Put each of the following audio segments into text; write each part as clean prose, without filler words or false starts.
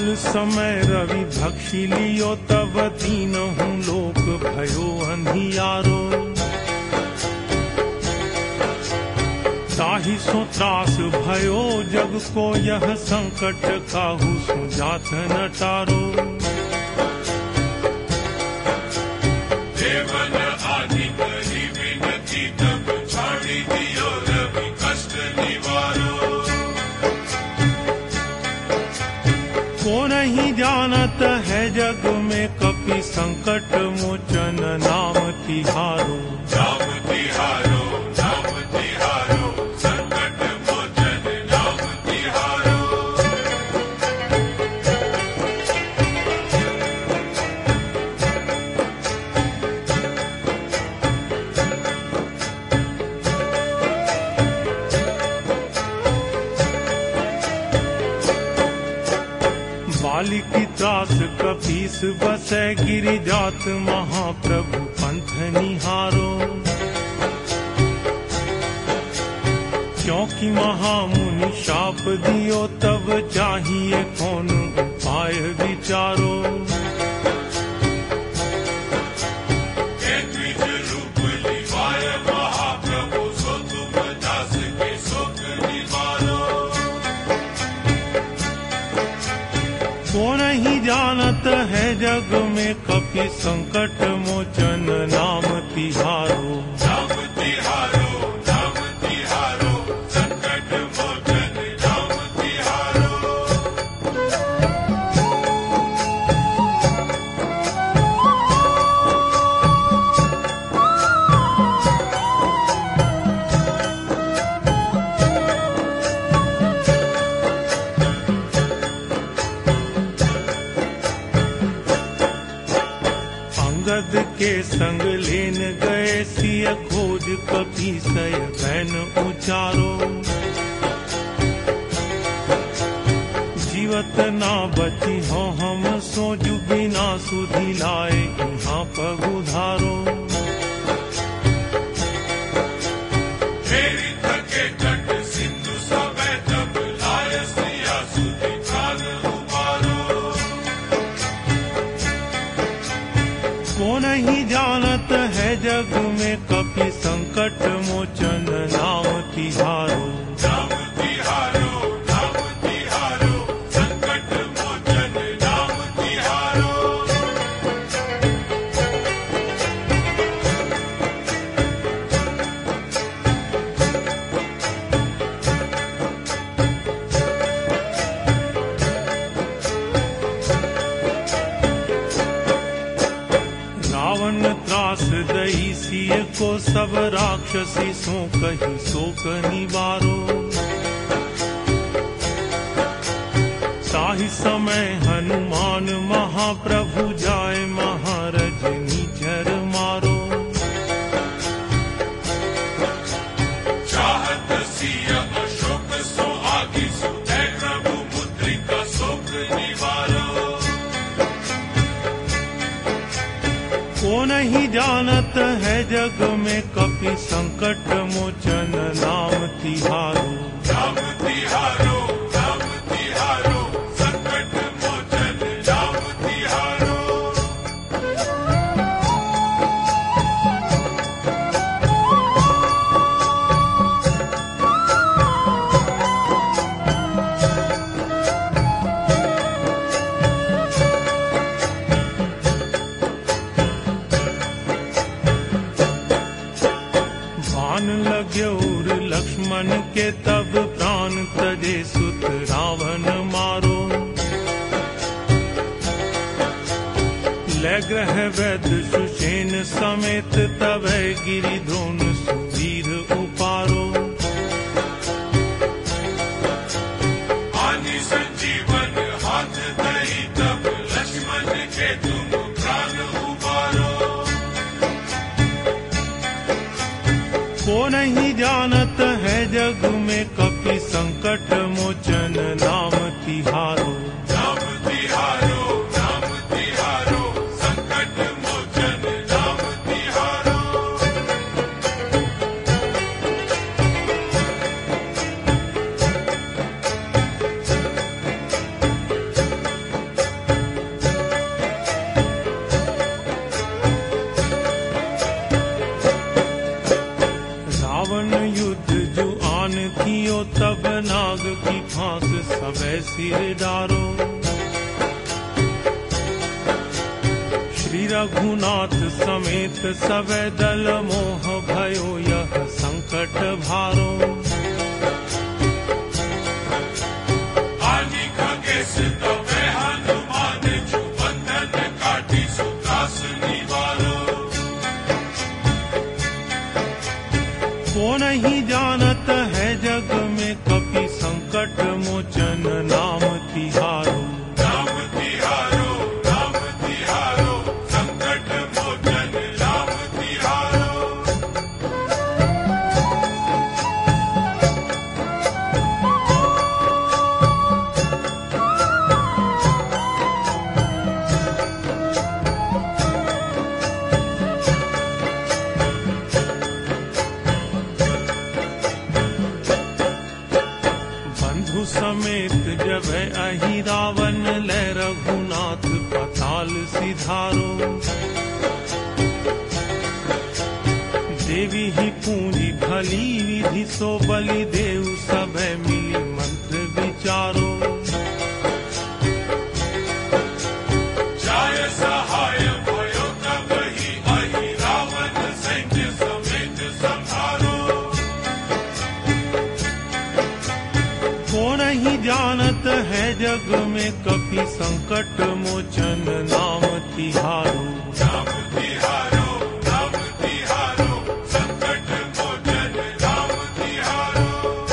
काल समय रवि भक्षी लियो तब तीनहु लोक भयो अंधियारो। ताहि सो त्रास भयो जग को यह संकट काहू सो जात न टारो। देवन आदि करी विनती तब छाड़ी दियो रवि कष्ट निवारो। को नहीं जानत है जग में कपि संकट मोचन नाम तिहारो। नाम तिहारो, नाम तिहारो, संकट मोचन नाम तिहारो। बाली की त्रास कपीस बसै गिरि जात महाप्रभु पंथ निहारो। क्योंकि महामुनि शाप दियो तब चाहिए कौन उपाय विचारो। हे द्विज रूप लिवाय महाप्रभु सो तुम दास के शोक निवारो। को नहीं जानत है जग में कपि संकट मोचन नाम तिहारो। नाम तिहारो, नाम तिहारो, संकट मोचन नाम तिहारो। अंगद के संग लेन गए सिय खोज कपीसय बैन उचारो। जीवत ना बची हो हम सोजु बिना सुधि लाए यहाँ पगुधारो। फेरी थके तट सिंधु सबे तब लाय सिया सुधि प्राण उबारो। को नहीं जानत है जग में कपि संकट मोचन नाम तिहारो। नाम तिहारो, नाम तिहारो, संकट मोचन नाम तिहारो। रावण त्रास दई सिय को सब राक्षसी सो कही शोक निवारो। ताहि समय हनुमान महाप्रभु जाय महारज निचर मारो। चाहत सिया अशोक सो आगे सुधे प्रभु मुद्रिका शोक निवारो। को नहीं जानत है जग में कपि संकट मोचन नाम तिहारो। नाम तिहारो, नाम तिहारो, संकट मोचन नाम तिहारो। बाण लग्योर लक्ष्मण के तब प्राण तजे सुत रावण मारो। ले ग्रह वैद्य सुषेण समेत तब गिरि द्रोण सुवीर उपारो। आदि संजीवन हाथ दई तब लक्ष्मण के तुम प्राण उबारो। को नहीं जानत है जग में कपि संकट मोचन नाम तिहारो। नाम तिहारो, नाम तिहारो, संकट मोचन नाम तिहारो। सिर डारो। श्री रघुनाथ समेत सबे दल मोह भयो यह संकट भारो। आदि खगेश तबे हनुमान जो बंधन काटी सुदास निवारो। को नहीं जानत है जग में कपि संकट मोचन नाम तिहारो। नाम तिहारो, नाम तिहारो, संकट मोचन नाम तिहारो। बंधु समेत जब अहि रावण ले रघुनाथ पताल सिधारो। देवी ही पूंजी भली विधि सो बलि देव सभे मिली मंत्र विचारो। जाय सहाय भयो तब ही अहि रावण सैन्य समेत संहारो। को नहीं जानत है जग में कपि संकट मोचन नाम तिहारो। नाम तिहारो, नाम तिहारो, संकट मोचन नाम तिहारो।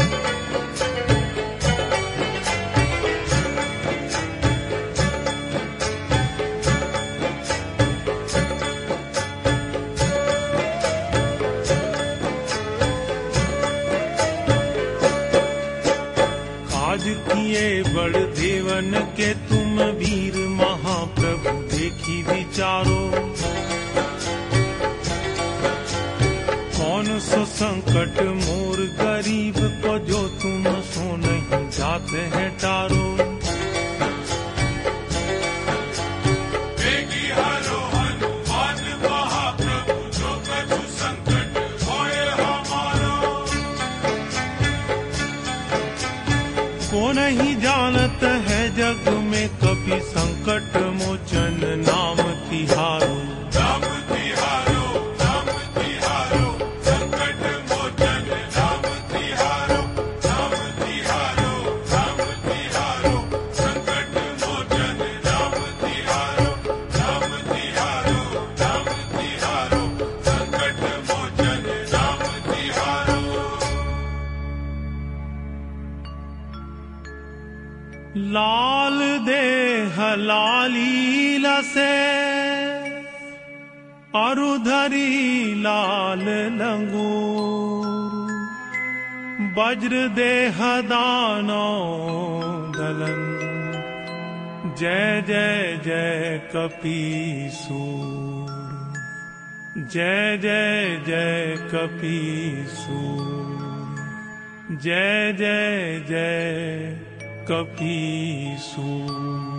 काज किए बड़ देवन के तुम वीर महाप्रभु देखी विचारो। कौन सो संकट मोर गरीब को जो तुम सो नहीं जाते हैं टारो। बेगी हरो हनुमान महाप्रभु जो कछु संकट होए हमारो। को नहीं जानत है जग में कपि संकट मोचन नाम तिहारो। नाम तिहारो, नाम तिहारो, संकट मोचन नाम तिहारो। नाम तिहारो, नाम तिहारो, संकट मोचन नाम तिहारो। नाम तिहारो, नाम तिहारो, संकट मोचन नाम तिहारो। लाल देह लाली लसे अरुधरी लाल लंगूर। वज्र देह दानो दलन जय जय जय कपीसूर। जय जय जय कपीसूर। जय जय जय कपीसूर।